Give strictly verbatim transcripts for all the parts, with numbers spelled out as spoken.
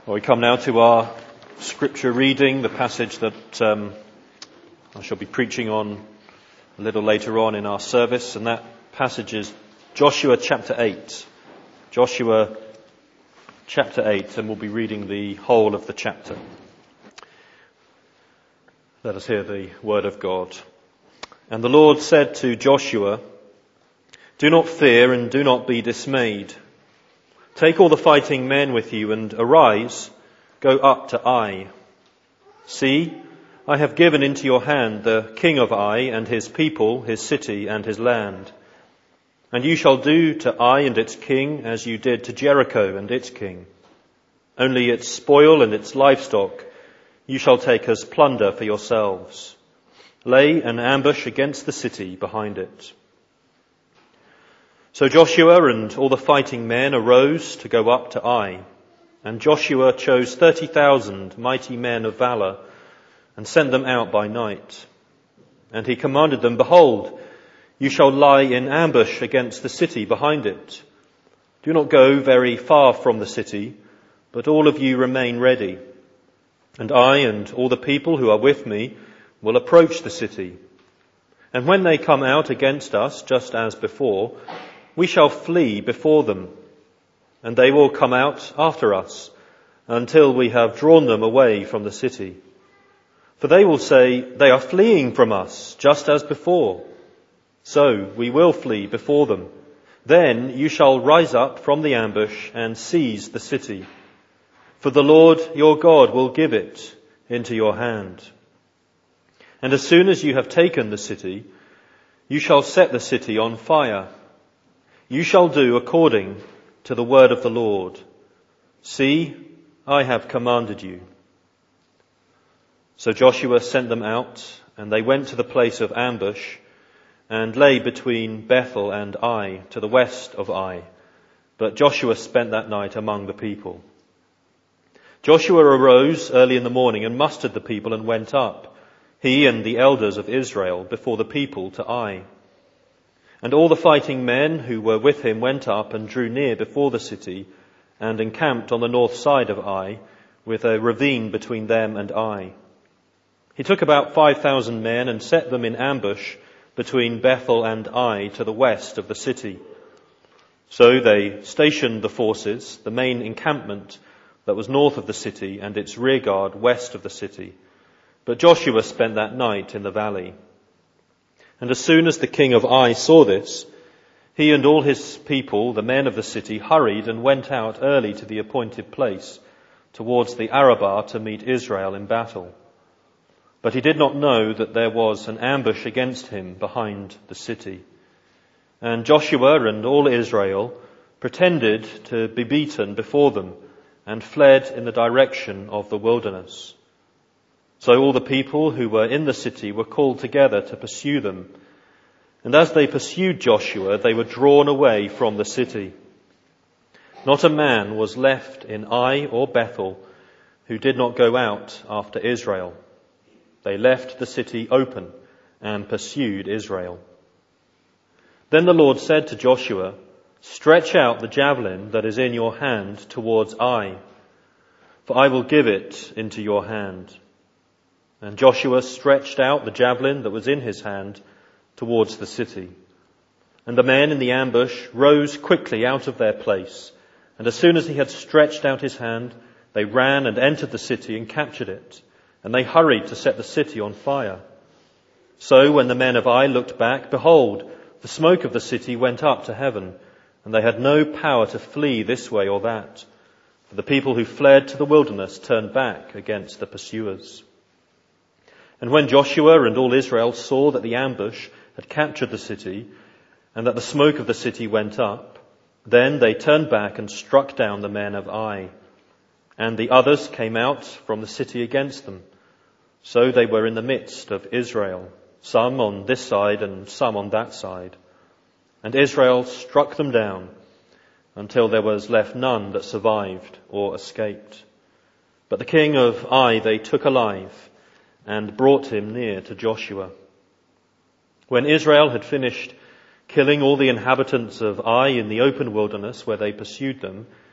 Well, we come now to our scripture reading, the passage that um, I shall be preaching on a little later on in our service, and that passage is Joshua chapter eight. Joshua chapter eight, and we'll be reading the whole of the chapter. Let us hear the word of God. And the Lord said to Joshua, "Do not fear and do not be dismayed. Take all the fighting men with you and arise, go up to Ai. See, I have given into your hand the king of Ai and his people, his city and his land. And you shall do to Ai and its king as you did to Jericho and its king. Only its spoil and its livestock you shall take as plunder for yourselves. Lay an ambush against the city behind it." So Joshua and all the fighting men arose to go up to Ai. And Joshua chose thirty thousand mighty men of valor and sent them out by night. And he commanded them, "Behold, you shall lie in ambush against the city behind it. Do not go very far from the city, but all of you remain ready. And I and all the people who are with me will approach the city. And when they come out against us, just as before, we shall flee before them, and they will come out after us until we have drawn them away from the city. For they will say, 'They are fleeing from us, just as before.' So we will flee before them. Then you shall rise up from the ambush and seize the city. For the Lord your God will give it into your hand. And as soon as you have taken the city, you shall set the city on fire. You shall do according to the word of the Lord. See, I have commanded you." So Joshua sent them out, and they went to the place of ambush and lay between Bethel and Ai, to the west of Ai. But Joshua spent that night among the people. Joshua arose early in the morning and mustered the people and went up, he and the elders of Israel, before the people to Ai. And all the fighting men who were with him went up and drew near before the city and encamped on the north side of Ai, with a ravine between them and Ai. He took about five thousand men and set them in ambush between Bethel and Ai to the west of the city. So they stationed the forces, the main encampment that was north of the city and its rear guard west of the city. But Joshua spent that night in the valley. And as soon as the king of Ai saw this, he and all his people, the men of the city, hurried and went out early to the appointed place, towards the Arabah, to meet Israel in battle. But he did not know that there was an ambush against him behind the city. And Joshua and all Israel pretended to be beaten before them and fled in the direction of the wilderness. So all the people who were in the city were called together to pursue them. And as they pursued Joshua, they were drawn away from the city. Not a man was left in Ai or Bethel who did not go out after Israel. They left the city open and pursued Israel. Then the Lord said to Joshua, "Stretch out the javelin that is in your hand towards Ai, for I will give it into your hand." And Joshua stretched out the javelin that was in his hand towards the city. And the men in the ambush rose quickly out of their place. And as soon as he had stretched out his hand, they ran and entered the city and captured it. And they hurried to set the city on fire. So when the men of Ai looked back, behold, the smoke of the city went up to heaven, and they had no power to flee this way or that. For the people who fled to the wilderness turned back against the pursuers. And when Joshua and all Israel saw that the ambush had captured the city, and that the smoke of the city went up, then they turned back and struck down the men of Ai. And the others came out from the city against them. So they were in the midst of Israel, some on this side and some on that side. And Israel struck them down until there was left none that survived or escaped. But the king of Ai they took alive and brought him near to Joshua. When Israel had finished killing all the inhabitants of Ai in the open wilderness where they pursued them,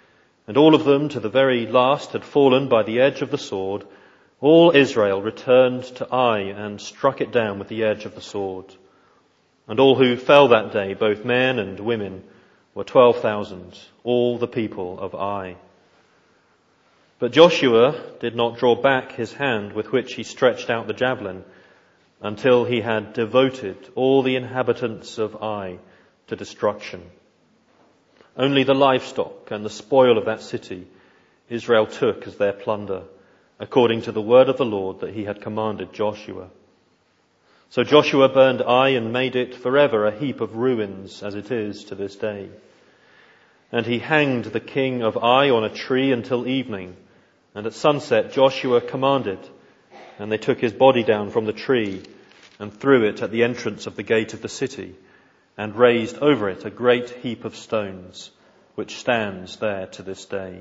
and all of them to the very last had fallen by the edge of the sword, all Israel returned to Ai and struck it down with the edge of the sword. And all who fell that day, both men and women, were twelve thousand, all the people of Ai. But Joshua did not draw back his hand with which he stretched out the javelin until he had devoted all the inhabitants of Ai to destruction. Only the livestock and the spoil of that city Israel took as their plunder, according to the word of the Lord that he had commanded Joshua. So Joshua burned Ai and made it forever a heap of ruins, as it is to this day. And he hanged the king of Ai on a tree until evening, and at sunset Joshua commanded, and they took his body down from the tree and threw it at the entrance of the gate of the city, and raised over it a great heap of stones, which stands there to this day.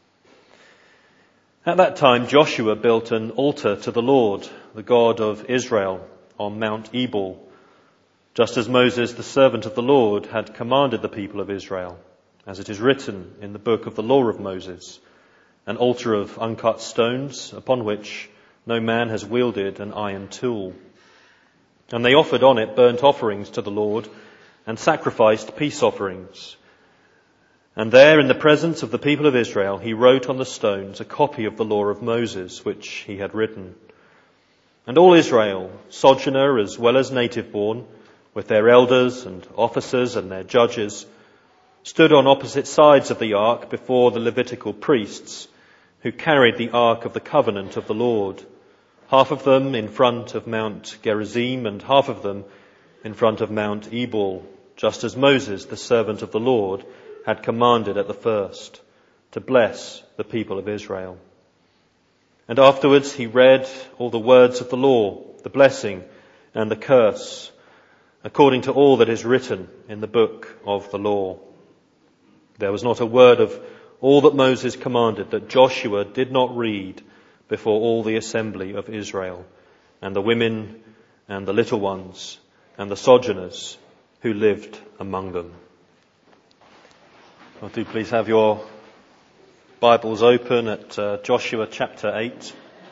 At that time Joshua built an altar to the Lord, the God of Israel, on Mount Ebal, just as Moses, the servant of the Lord, had commanded the people of Israel, as it is written in the book of the law of Moses, an altar of uncut stones upon which no man has wielded an iron tool. And they offered on it burnt offerings to the Lord and sacrificed peace offerings. And there, in the presence of the people of Israel, he wrote on the stones a copy of the law of Moses, which he had written. And all Israel, sojourner as well as native born, with their elders and officers and their judges, stood on opposite sides of the ark before the Levitical priests, who carried the ark of the covenant of the Lord, half of them in front of Mount Gerizim and half of them in front of Mount Ebal, just as Moses, the servant of the Lord, had commanded at the first, to bless the people of Israel. And afterwards he read all the words of the law, the blessing and the curse, according to all that is written in the book of the law. There was not a word of all that Moses commanded that Joshua did not read before all the assembly of Israel, and the women and the little ones and the sojourners who lived among them. Well, do please have your Bibles open at uh, Joshua chapter eight.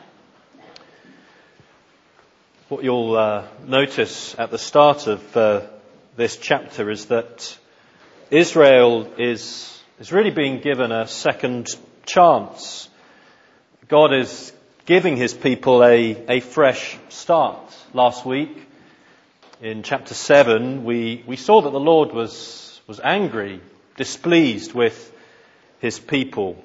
What you'll uh, notice at the start of uh, this chapter is that Israel is is really being given a second chance. God is giving his people a, a fresh start. Last week, in chapter seven, we, we saw that the Lord was, was angry, displeased with his people.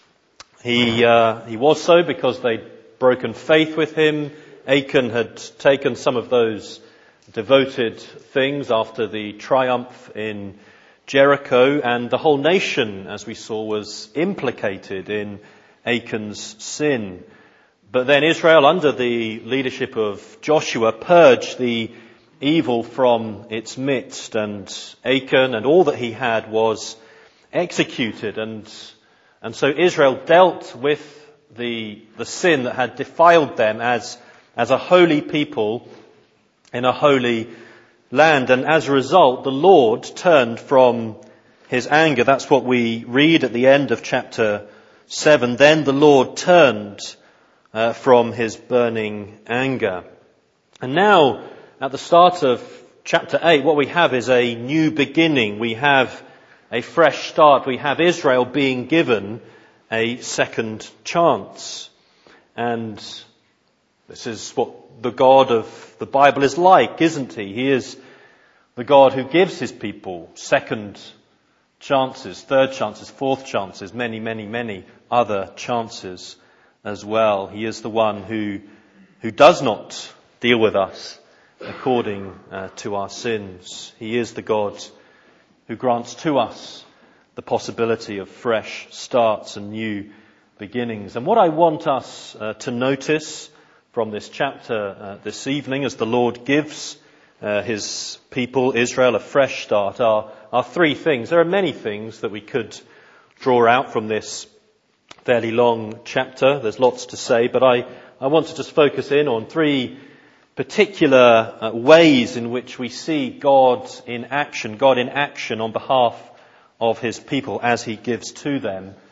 He, uh, he was so because they'd broken faith with him. Achan had taken some of those devoted things after the triumph in Jericho, and the whole nation, as we saw, was implicated in Achan's sin. But then Israel, under the leadership of Joshua, purged the evil from its midst, and Achan and all that he had was executed. And and so Israel dealt with the the sin that had defiled them as as a holy people in a holy land. And as a result, the Lord turned from his anger. That's what we read at the end of chapter seven. Then the Lord turned uh, from his burning anger. And now, at the start of chapter eight, what we have is a new beginning. We have a fresh start. We have Israel being given a second chance. And this is what the God of the Bible is like, isn't he? He is the God who gives his people second chances, third chances, fourth chances, many, many, many other chances as well. He is the one who who does not deal with us according uh, to our sins. He is the God who grants to us the possibility of fresh starts and new beginnings. And what I want us uh, to notice from this chapter uh, this evening, as the Lord gives uh, his people, Israel, a fresh start, are, are three things. There are many things that we could draw out from this fairly long chapter. There's lots to say, but I, I want to just focus in on three particular uh, ways in which we see God in action, God in action on behalf of his people as he gives to them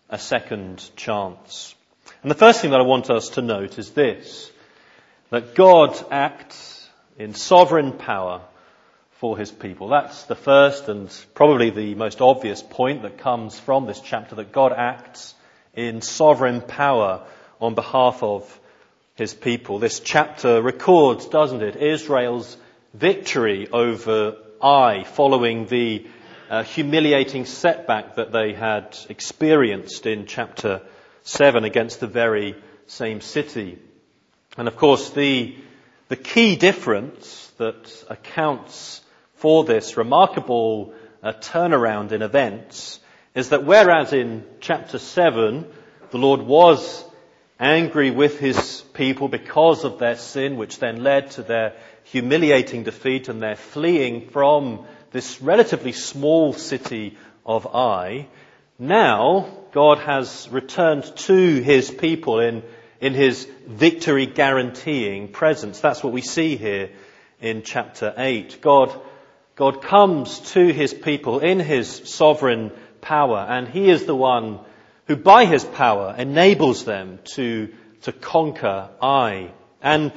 a second chance. And the first thing that I want us to note is this, that God acts in sovereign power for his people. That's the first and probably the most obvious point that comes from this chapter, that God acts in sovereign power on behalf of his people. This chapter records, doesn't it, Israel's victory over Ai following the uh, humiliating setback that they had experienced in chapter seven against the very same city. And of course, the, the key difference that accounts for this remarkable uh, turnaround in events is that whereas in chapter seven the Lord was angry with his people because of their sin, which then led to their humiliating defeat and their fleeing from this relatively small city of Ai, now God has returned to his people in, in his victory guaranteeing presence. That's what we see here in chapter eight. God, God comes to his people in his sovereign power, and he is the one who by his power enables them to, to conquer Ai. And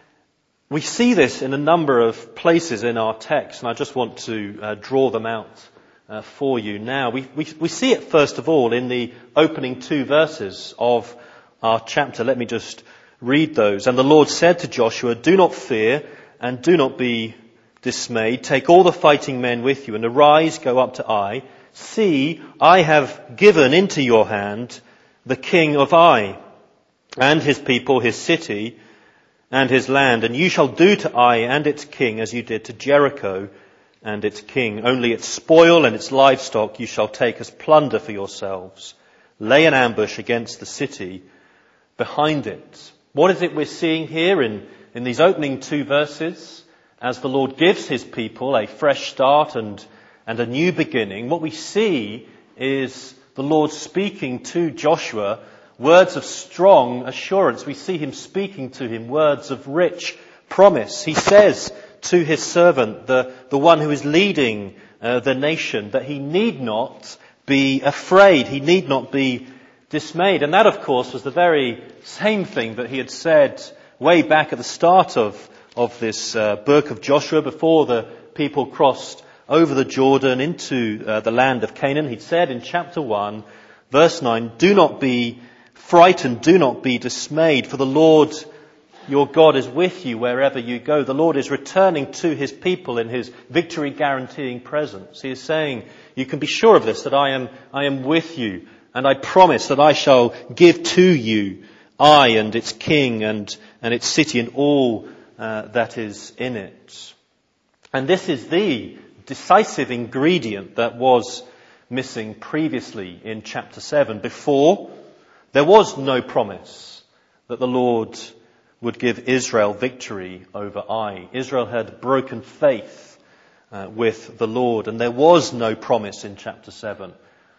we see this in a number of places in our text, and I just want to uh, draw them out uh, for you now. We, we, we see it first of all in the opening two verses of our chapter. Let me just read those. And the Lord said to Joshua, "Do not fear and do not be dismayed. Take all the fighting men with you and arise, go up to Ai. See, I have given into your hand the king of Ai, and his people, his city, and his land. And you shall do to Ai and its king as you did to Jericho and its king. Only its spoil and its livestock you shall take as plunder for yourselves. Lay an ambush against the city behind it." What is it we're seeing here in, in these opening two verses? As the Lord gives his people a fresh start and and a new beginning, what we see is the Lord speaking to Joshua words of strong assurance. We see him speaking to him words of rich promise. He says to his servant, the, the one who is leading uh, the nation, that he need not be afraid. He need not be dismayed. And that, of course, was the very same thing that he had said way back at the start of, of this uh, book of Joshua, before the people crossed over the Jordan into uh, the land of Canaan. He'd said in chapter one, verse nine, "Do not be frightened, do not be dismayed, for the Lord your God is with you wherever you go." The Lord is returning to his people in his victory guaranteeing presence. He is saying, you can be sure of this, that I am, I am with you, and I promise that I shall give to you Ai and its king and, and its city and all uh, that is in it. And this is the decisive ingredient that was missing previously in chapter seven. Before, there was no promise that the Lord would give Israel victory over Ai. Israel had broken faith uh, with the Lord, and there was no promise in chapter seven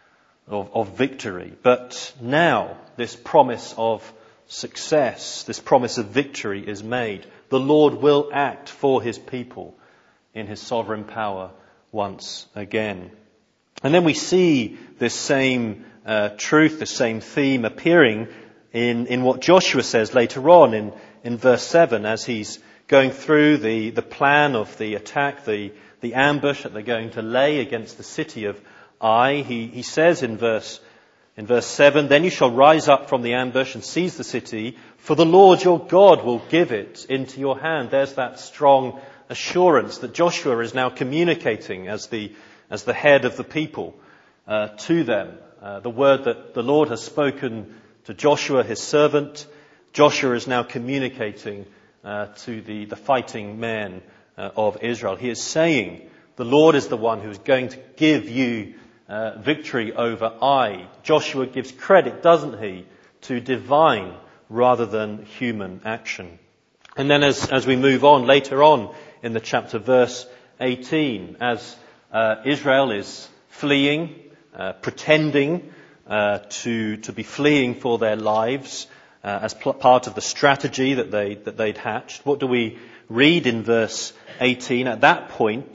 of, of victory. But now this promise of success, this promise of victory is made. The Lord will act for his people in his sovereign power once again. And then we see this same uh, truth, the same theme appearing in, in what Joshua says later on in, in verse seven, as he's going through the, the plan of the attack, the, the ambush that they're going to lay against the city of Ai. He, he says in verse, in verse seven, "Then you shall rise up from the ambush and seize the city, for the Lord your God will give it into your hand." There's that strong assurance that Joshua is now communicating as the as the head of the people uh, to them. Uh, the word that the Lord has spoken to Joshua, his servant, Joshua is now communicating uh, to the, the fighting men uh, of Israel. He is saying, the Lord is the one who is going to give you uh, victory over Ai. Joshua gives credit, doesn't he, to divine rather than human action. And then as, as we move on later on in the chapter, verse eighteen, as uh, Israel is fleeing, uh, pretending uh, to to be fleeing for their lives uh, as pl- part of the strategy that they that they'd hatched, what do we read in verse eighteen? At that point,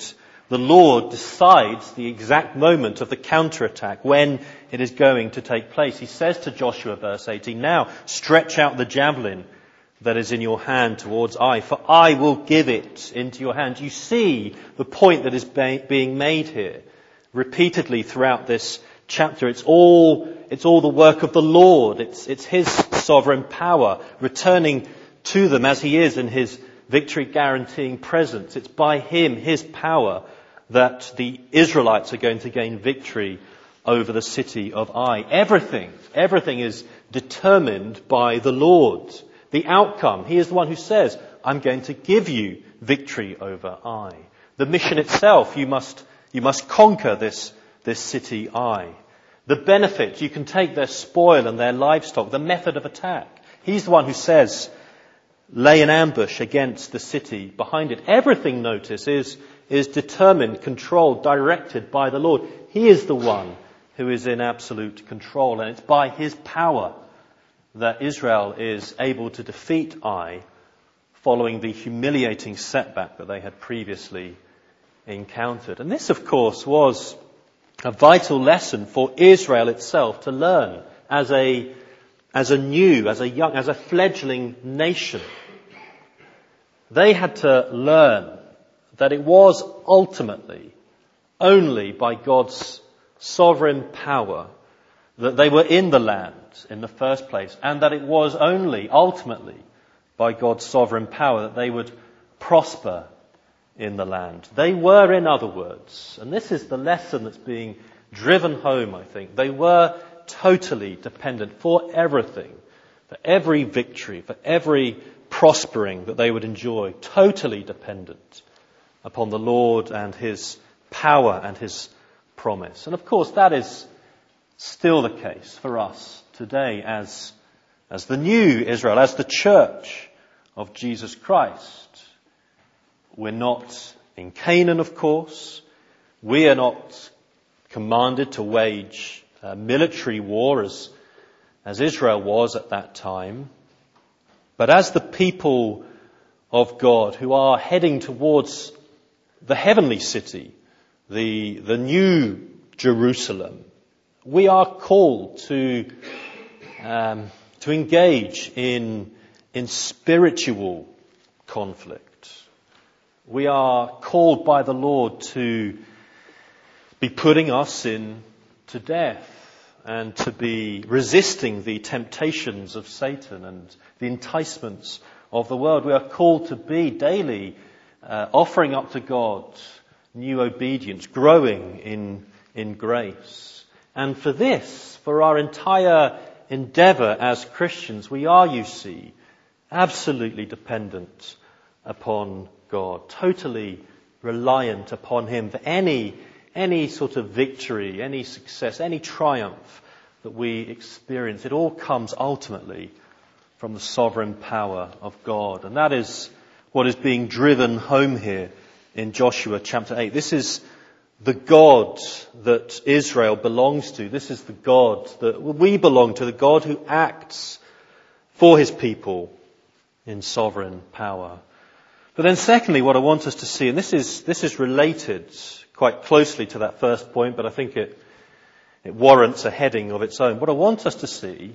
the Lord decides the exact moment of the counterattack, when it is going to take place. He says to Joshua, verse eighteen, "Now stretch out the javelin that is in your hand towards Ai, for I will give it into your hand." You see the point that is be- being made here repeatedly throughout this chapter. It's all, it's all the work of the Lord. It's, it's his sovereign power returning to them as he is in his victory guaranteeing presence. It's by him, his power, that the Israelites are going to gain victory over the city of Ai. Everything, everything is determined by the Lord. The outcome, he is the one who says, "I'm going to give you victory over Ai." The mission itself, you must, you must conquer this, this city Ai. The benefit, you can take their spoil and their livestock. The method of attack, he's the one who says, lay an ambush against the city behind it. Everything, notice, is, is determined, controlled, directed by the Lord. He is the one who is in absolute control, and it's by his power that Israel is able to defeat Ai, following the humiliating setback that they had previously encountered. And this, of course, was a vital lesson for Israel itself to learn as a, as a new, as a young, as a fledgling nation. They had to learn that it was ultimately only by God's sovereign power that they were in the land in the first place, and that it was only ultimately by God's sovereign power that they would prosper in the land. They were, in other words, and this is the lesson that's being driven home, I think, they were totally dependent for everything, for every victory, for every prospering that they would enjoy, totally dependent upon the Lord and his power and his promise. And of course that is still the case for us today as, as the new Israel, as the church of Jesus Christ. We're not in Canaan, of course. We are not commanded to wage a military war as, as Israel was at that time. But as the people of God who are heading towards the heavenly city, the, the new Jerusalem, we are called to, um, to engage in, in spiritual conflict. We are called by the Lord to be putting our sin to death and to be resisting the temptations of Satan and the enticements of the world. We are called to be daily uh, offering up to God new obedience, growing in, in grace. And for this, for our entire endeavour as Christians, we are, you see, absolutely dependent upon God, totally reliant upon him for any, any sort of victory, any success, any triumph that we experience. It all comes ultimately from the sovereign power of God. And that is what is being driven home here in Joshua chapter eight. This is the God that Israel belongs to. This is the God that we belong to, the God who acts for his people in sovereign power. But then secondly, what I want us to see, and this is, this is related quite closely to that first point, but I think it, it warrants a heading of its own. What I want us to see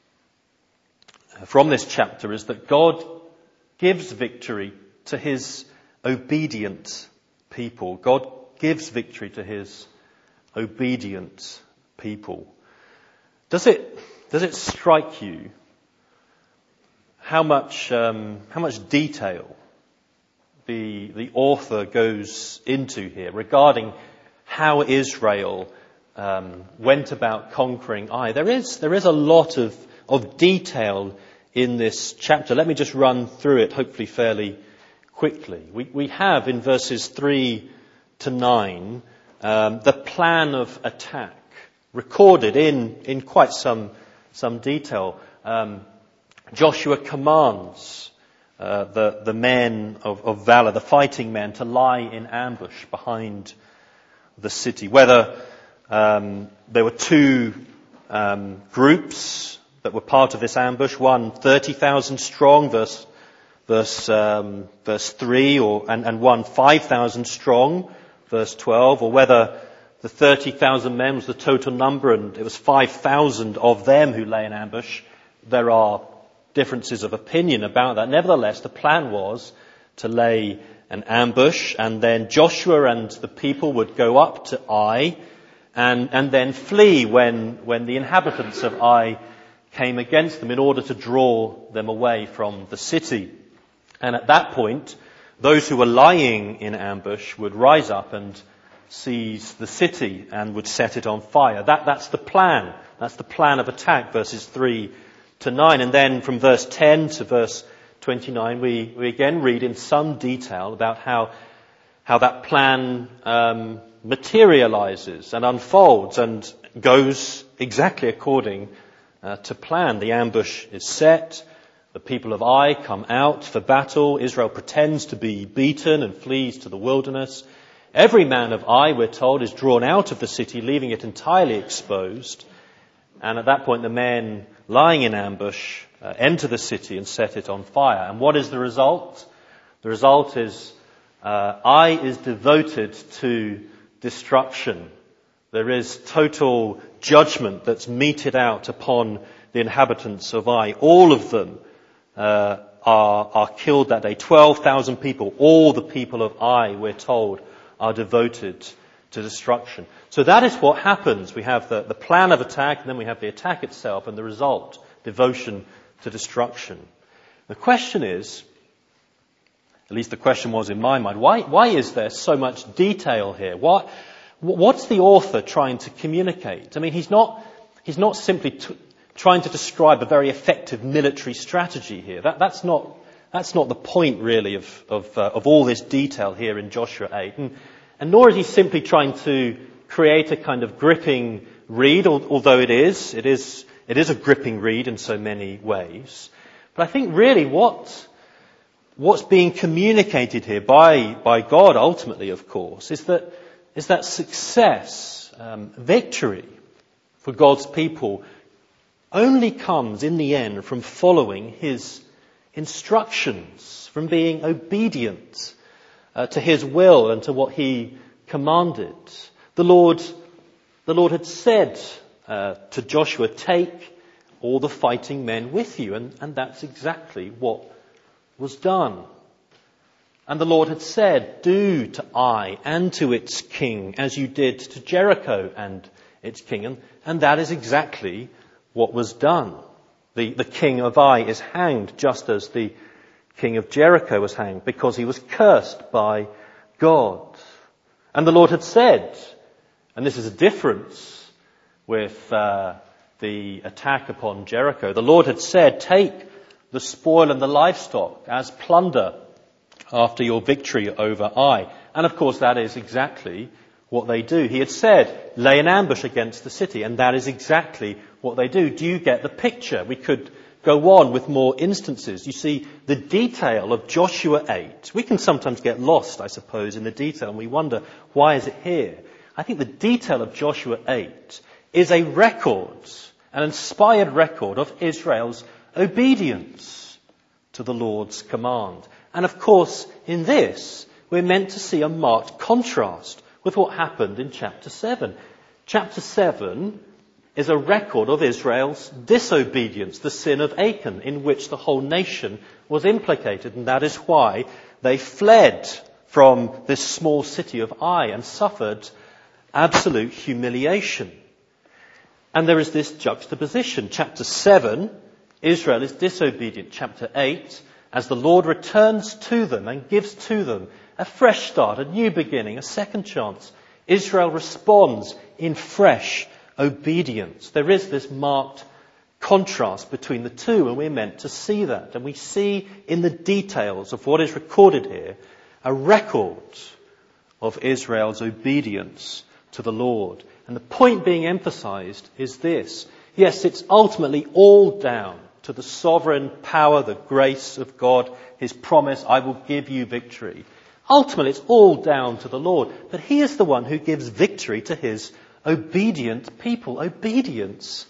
from this chapter is that God gives victory to his obedient people. God gives victory to his obedient people. Does it, does it strike you how much, um, how much detail the, the author goes into here regarding how Israel um, went about conquering Ai? There is, there is a lot of, of detail in this chapter. Let me just run through it, hopefully fairly quickly. We, we have in verses three to nine um, the plan of attack recorded in, in quite some, some detail. Um, Joshua commands uh, the, the men of, of valor, the fighting men, to lie in ambush behind the city. Whether um, there were two um, groups that were part of this ambush, one thirty thousand strong, verse verse um, verse three, or and, and one five thousand strong, verse twelve, or whether the thirty thousand men was the total number and it was five thousand of them who lay in ambush. There are differences of opinion about that. Nevertheless, the plan was to lay an ambush, and then Joshua and the people would go up to Ai and, and then flee when, when the inhabitants of Ai came against them in order to draw them away from the city. And at that point, those who were lying in ambush would rise up and seize the city and would set it on fire. That, that's the plan. That's the plan of attack, verses three to nine. And then from verse ten to verse twenty-nine, we, we again read in some detail about how, how that plan um, materializes and unfolds and goes exactly according uh, to plan. The ambush is set. The people of Ai come out for battle. Israel pretends to be beaten and flees to the wilderness. Every man of Ai, we're told, is drawn out of the city, leaving it entirely exposed. And at that point, the men lying in ambush uh, enter the city and set it on fire. And what is the result? The result is uh, Ai is devoted to destruction. There is total judgment that's meted out upon the inhabitants of Ai. All of them uh, are, are killed that day. twelve thousand people, all the people of Ai, we're told, are devoted to destruction. So that is what happens. We have the, the plan of attack, and then we have the attack itself, and the result, devotion to destruction. The question is, at least the question was in my mind, why, why is there so much detail here? What, what's the author trying to communicate? I mean, he's not, he's not simply t- trying to describe a very effective military strategy here. That, that's not, that's not the point really of, of, uh, of all this detail here in Joshua eight. And, and nor is he simply trying to create a kind of gripping read, although it is, it is, it is a gripping read in so many ways. But I think really what, what's being communicated here by, by God ultimately, of course, is that, is that success, um, victory for God's people only comes in the end from following his instructions, from being obedient uh, to his will and to what he commanded. The Lord, the Lord had said uh, to Joshua, take all the fighting men with you, and, and that's exactly what was done. And the Lord had said, do to Ai and to its king as you did to Jericho and its king, and, and that is exactly what was done. The, the king of Ai is hanged just as the king of Jericho was hanged because he was cursed by God. And the Lord had said, and this is a difference with uh, the attack upon Jericho, the Lord had said, take the spoil and the livestock as plunder after your victory over Ai. And of course that is exactly what they do. He had said, lay an ambush against the city, and that is exactly what they do. Do you get the picture? We could go on with more instances. You see, the detail of Joshua eight, we can sometimes get lost, I suppose, in the detail, and we wonder, why is it here? I think the detail of Joshua eight is a record, an inspired record of Israel's obedience to the Lord's command. And of course, in this, we're meant to see a marked contrast with what happened in chapter seven. Chapter seven is a record of Israel's disobedience, the sin of Achan, in which the whole nation was implicated, and that is why they fled from this small city of Ai and suffered absolute humiliation. And there is this juxtaposition. Chapter seven, Israel is disobedient. Chapter eight, as the Lord returns to them and gives to them a fresh start, a new beginning, a second chance, Israel responds in fresh obedience. There is this marked contrast between the two, and we're meant to see that. And we see in the details of what is recorded here a record of Israel's obedience to the Lord. And the point being emphasized is this. Yes, it's ultimately all down to the sovereign power, the grace of God, his promise, I will give you victory. Ultimately, it's all down to the Lord. But he is the one who gives victory to his obedient people. Obedience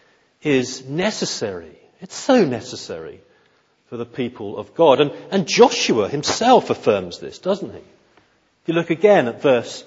is necessary. It's so necessary for the people of God. And, and Joshua himself affirms this, doesn't he? If you look again at verse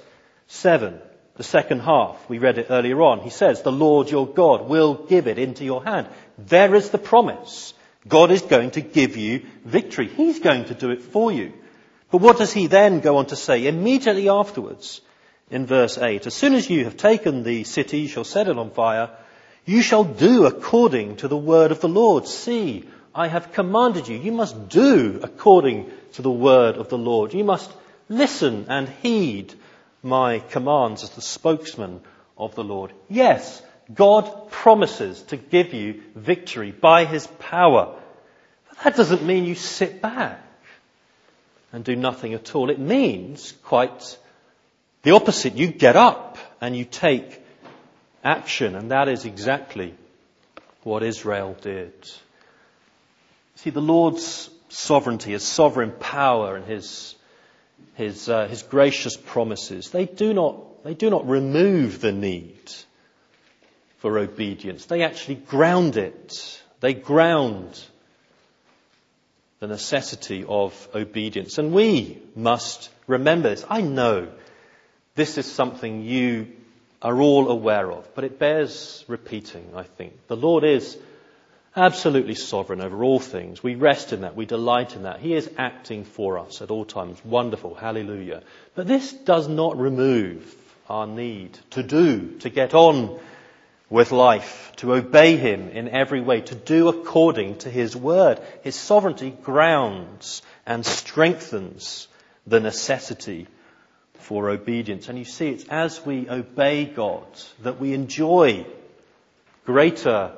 seven, the second half, we read it earlier on. He says, the Lord your God will give it into your hand. There is the promise. God is going to give you victory. He's going to do it for you. But what does he then go on to say immediately afterwards in verse eight? As soon as you have taken the city, you shall set it on fire. You shall do according to the word of the Lord. See, I have commanded you. You must do according to the word of the Lord. You must listen and heed my commands as the spokesman of the Lord. Yes, God promises to give you victory by his power. But that doesn't mean you sit back and do nothing at all. It means quite the opposite. You get up and you take action, and that is exactly what Israel did. See, the Lord's sovereignty, his sovereign power and his his uh, his gracious promises, they do not they do not remove the need for obedience. They actually ground it. They ground the necessity of obedience. And we must remember this. I know this is something you are all aware of, but it bears repeating, I think. The Lord is absolutely sovereign over all things. We rest in that. We delight in that. He is acting for us at all times. Wonderful. Hallelujah. But this does not remove our need to do, to get on with life, to obey him in every way, to do according to his word. His sovereignty grounds and strengthens the necessity for obedience. And you see, it's as we obey God that we enjoy greater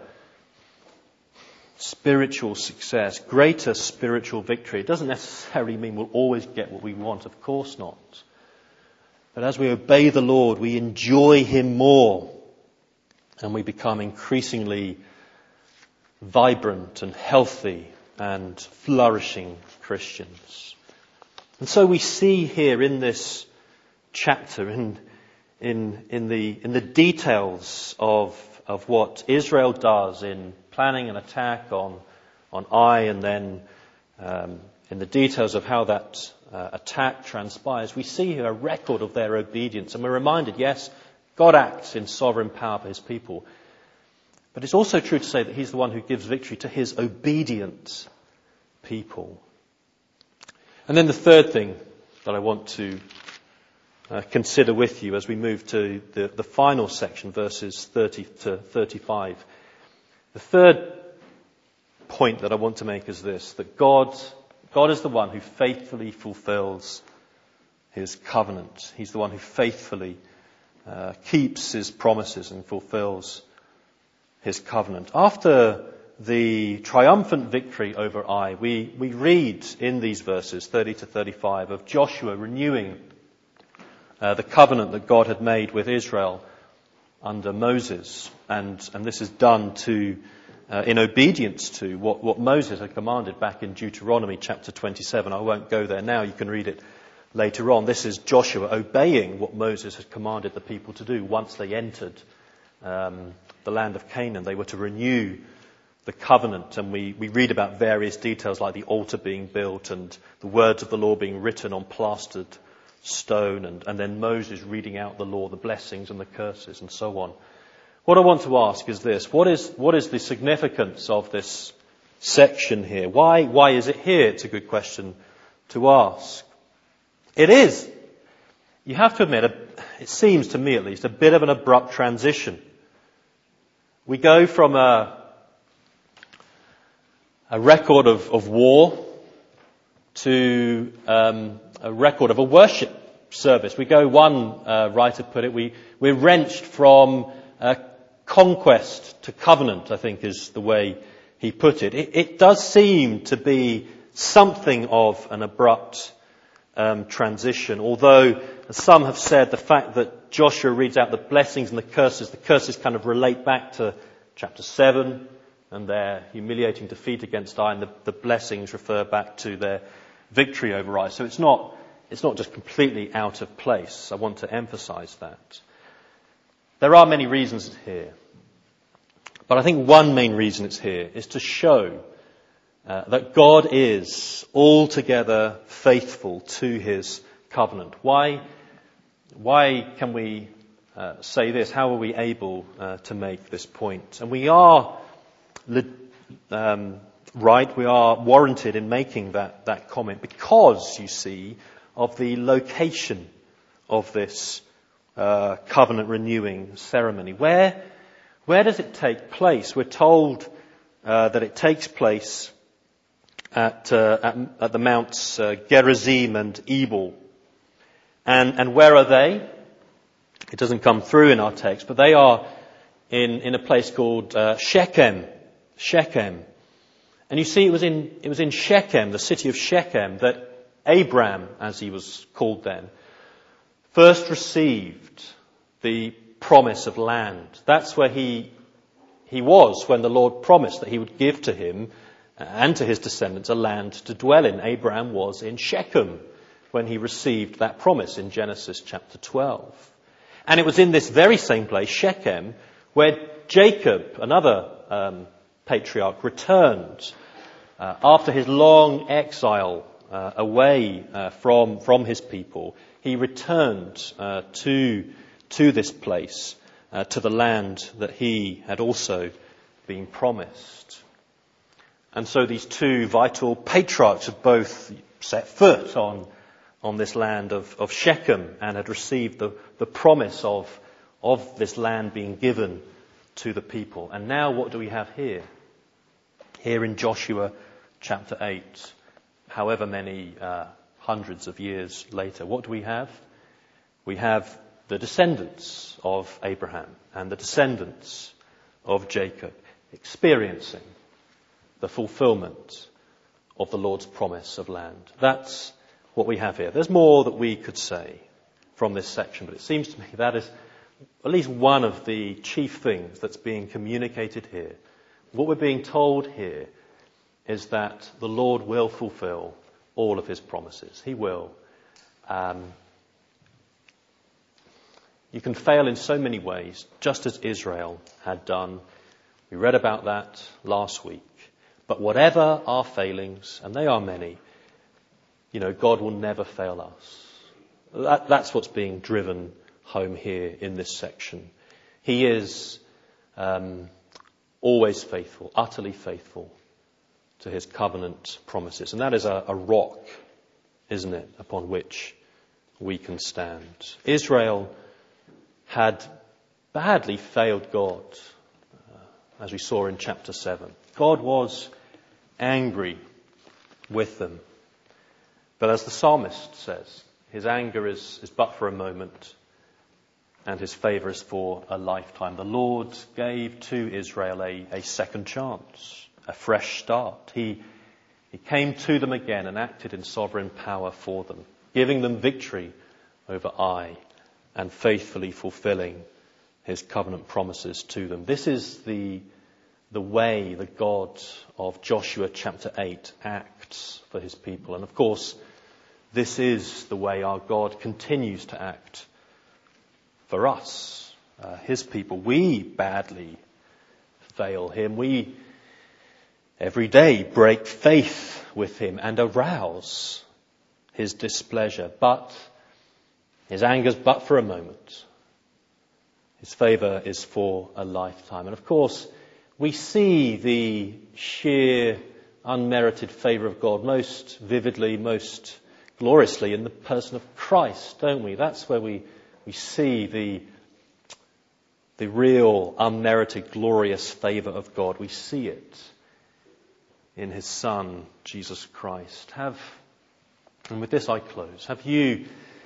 spiritual success, greater spiritual victory. It doesn't necessarily mean we'll always get what we want, of course not. But as we obey the Lord, we enjoy him more, and we become increasingly vibrant and healthy and flourishing Christians. And so we see here in this chapter, in in in the in the details of of what Israel does in planning an attack on on Ai, and then um, in the details of how that uh, attack transpires, we see here a record of their obedience, and we're reminded, yes, God acts in sovereign power for his people, but it's also true to say that he's the one who gives victory to his obedient people. And then the third thing that I want to uh, consider with you as we move to the, the final section, verses thirty to thirty-five. The third point that I want to make is this, that God, God is the one who faithfully fulfills his covenant. He's the one who faithfully uh, keeps his promises and fulfills his covenant. After the triumphant victory over Ai, we, we read in these verses, thirty to thirty-five, of Joshua renewing uh, the covenant that God had made with Israel under Moses. And, and this is done to, uh, in obedience to what, what Moses had commanded back in Deuteronomy chapter twenty-seven. I won't go there now. You can read it later on. This is Joshua obeying what Moses had commanded the people to do once they entered um, the land of Canaan. They were to renew the covenant, and we, we read about various details like the altar being built and the words of the law being written on plastered stone, and, and then Moses reading out the law, the blessings and the curses and so on. What I want to ask is this: what is what is the significance of this section here? Why why is it here? It's a good question to ask. It is, you have to admit, a, it seems to me at least, a bit of an abrupt transition. We go from a a record of, of war to um, a record of a worship service. We go, one uh, writer put it, we, we're wrenched from uh, conquest to covenant, I think is the way he put it. It, it does seem to be something of an abrupt um, transition, although, as some have said, the fact that Joshua reads out the blessings and the curses, the curses kind of relate back to chapter seven, and their humiliating defeat against Ai, and the, the blessings refer back to their victory over Ai. So it's not, it's not just completely out of place. I want to emphasize that. There are many reasons here, but I think one main reason it's here is to show uh, that God is altogether faithful to his covenant. Why? why can we uh, say this? How are we able uh, to make this point? And we are um, right, we are warranted in making that, that comment because, you see, of the location of this uh, covenant renewing ceremony. Where, where does it take place? We're told uh, that it takes place at, uh, at, at the Mounts uh, Gerizim and Ebal. And, and where are they? It doesn't come through in our text, but they are in, in a place called uh, Shechem. Shechem. And you see, it was in, it was in Shechem, the city of Shechem, that Abram, as he was called then, first received the promise of land. That's where he, he was when the Lord promised that he would give to him and to his descendants a land to dwell in. Abraham was in Shechem when he received that promise in Genesis chapter twelve. And it was in this very same place, Shechem, where Jacob, another um, patriarch, returned uh, after his long exile uh, away uh, from from his people. He returned uh, to to this place, uh, to the land that he had also been promised. And so these two vital patriarchs had both set foot on on this land of, of Shechem and had received the, the promise of, of this land being given to the people. And now what do we have here? Here in Joshua chapter eight, however many uh, hundreds of years later, what do we have? We have the descendants of Abraham and the descendants of Jacob experiencing the fulfillment of the Lord's promise of land. That's what we have here. There's more that we could say from this section, but it seems to me that is at least one of the chief things that's being communicated here. What we're being told here is that the Lord will fulfill all of his promises. He will. Um, you can fail in so many ways, just as Israel had done. We read about that last week. But whatever our failings, and they are many, you know, God will never fail us. That, that's what's being driven home here in this section. He is um, always faithful, utterly faithful to his covenant promises. And that is a, a rock, isn't it, upon which we can stand. Israel had badly failed God, uh, as we saw in chapter seven. God was angry with them. But as the psalmist says, his anger is, is but for a moment, and his favour is for a lifetime. The Lord gave to Israel a, a second chance, a fresh start. He, he came to them again and acted in sovereign power for them, giving them victory over Ai and faithfully fulfilling his covenant promises to them. This is the, the way the God of Joshua chapter eight acts for his people. And of course, this is the way our God continues to act for us, uh, his people. We badly fail him. We every day break faith with him and arouse his displeasure. But his anger's but for a moment. His favour is for a lifetime. And of course, we see the sheer unmerited favour of God most vividly, most gloriously in the person of Christ, don't we? That's where we, we see the, the real unmerited glorious favour of God. We see it in his Son, Jesus Christ. Have, and with this I close, have you,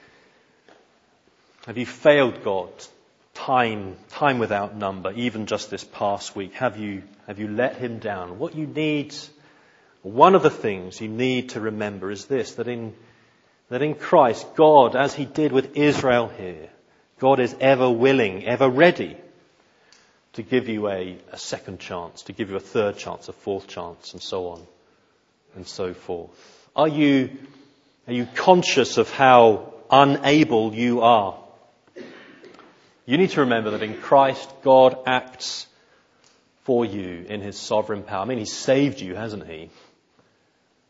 have you failed God time, time without number, even just this past week? Have you, have you let him down? What you need, one of the things you need to remember is this, that in That in Christ, God, as he did with Israel here, God is ever willing, ever ready to give you a, a second chance, to give you a third chance, a fourth chance, and so on and so forth. Are you, are you conscious of how unable you are? You need to remember that in Christ, God acts for you in his sovereign power. I mean, he saved you, hasn't he?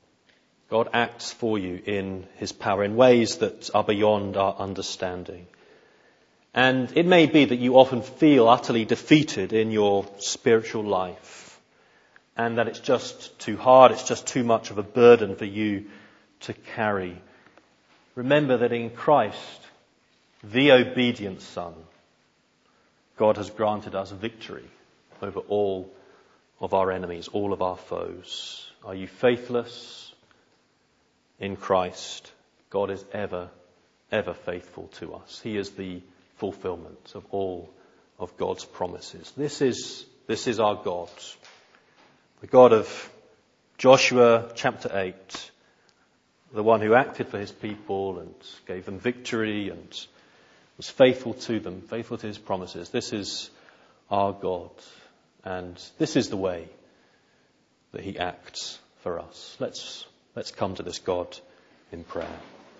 God acts for you in his power in ways that are beyond our understanding. And it may be that you often feel utterly defeated in your spiritual life, and that it's just too hard, it's just too much of a burden for you to carry. Remember that in Christ, the obedient Son, God has granted us victory over all of our enemies, all of our foes. Are you faithless? In Christ, God is ever, ever faithful to us. He is the fulfillment of all of God's promises. This is, this is our God. The God of Joshua chapter eight, the one who acted for his people and gave them victory and was faithful to them, faithful to his promises. This is our God, and this is the way that he acts for us. Let's, let's come to this God in prayer.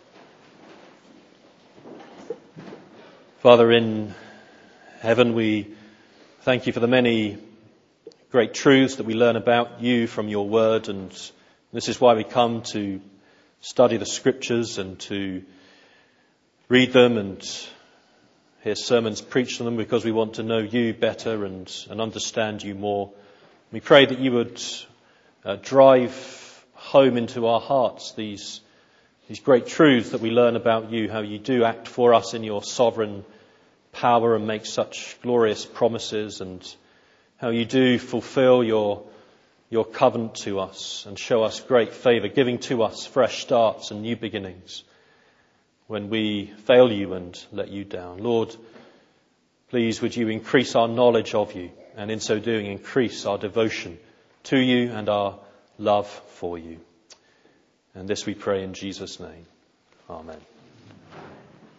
Father in heaven, we thank you for the many great truths that we learn about you from your word, and this is why we come to study the scriptures and to read them and hear sermons preached on them, because we want to know you better and, and understand you more. We pray that you would uh, drive home into our hearts these, these great truths that we learn about you, how you do act for us in your sovereign power and make such glorious promises, and how you do fulfill your your covenant to us and show us great favour, giving to us fresh starts and new beginnings when we fail you and let you down. Lord, please would you increase our knowledge of you, and in so doing increase our devotion to you and our love for you. And this we pray in Jesus' name. Amen.